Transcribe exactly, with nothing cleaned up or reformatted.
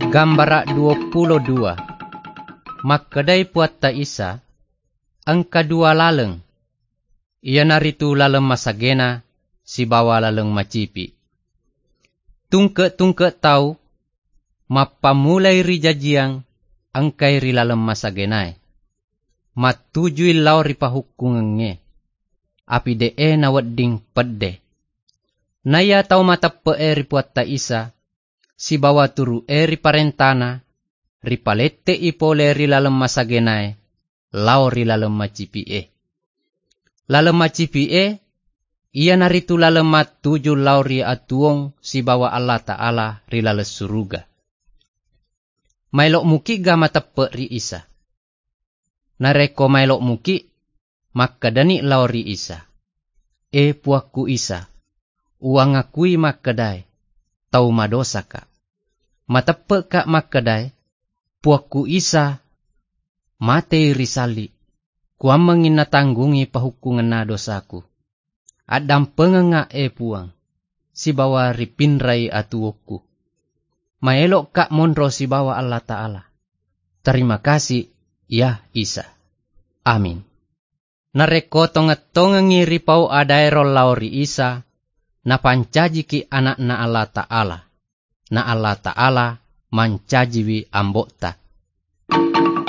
Gambara dua puluh dua. Makkedai puatta Isa, ang kadua laleng. Ia naritu laleng masagena, si bawa laleng macipi. Tungke-tungke tau, mapamulai ri jajiang, ang kay ri laleng masagenay. Matujui lau ri pahukungenge, api dee na wedding pedde. Naya tau matappe eri puatta Isa, si bawa turu eri parentana, ri palette ipole ri lalem masagenai, lau ri lalem macipi e. Lalem macipi e, ia naritu lalem matuju lau ri atuong si bawa Allah Ta'ala ri lales suruga. Mailok muki ga matappe ri Isa. Nareko mailok muki, makadani lau ri Isa. E puakku Isa, uang akui makadai, tau madosa ka. Matappe ka makadai, puakku Isa, mate risali, kuam mengina tanggungi pahukungan na dosaku. Adam pengenga e puang, si bawa ripinrai atuoku. Maelok kak monro si bawa Allah Ta'ala. Terima kasih, ya Isa. Amin. Nareko tonget-tongengi ripau adaero lauri Isa, na pancaji ki anak na Allah Ta'ala. Na Allah Ta'ala mancajiwi ambokta.